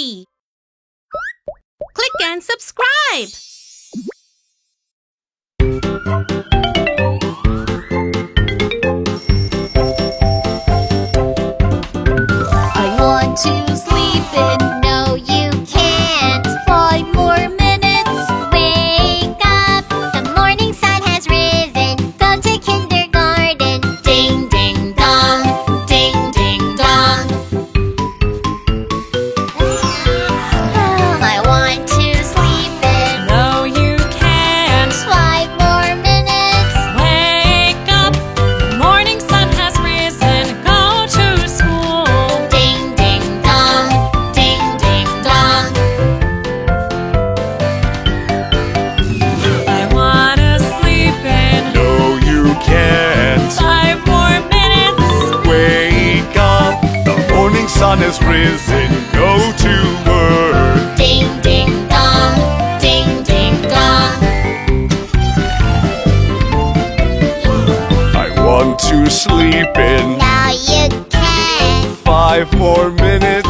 free. Click and subscribe. I want to sleep in. No, you can't. 5 more minutes. Wake up. The morning sun has risen. Go to kindergarten. Ding, ding, dong. Ding, ding, dong. I want to sleep in. No, you can't. 5 more minutes. Wake up. The morning sun has risen. Go to school. Ding, ding, dong. Ding, ding, dong. I wanna sleep in. No, you can't. 5 more minutes. Wake up. The morning sun has risen. Go to work. Ding, ding, dong. Ding, ding, dong. I want to sleep in. Now you can. 5 more minutes.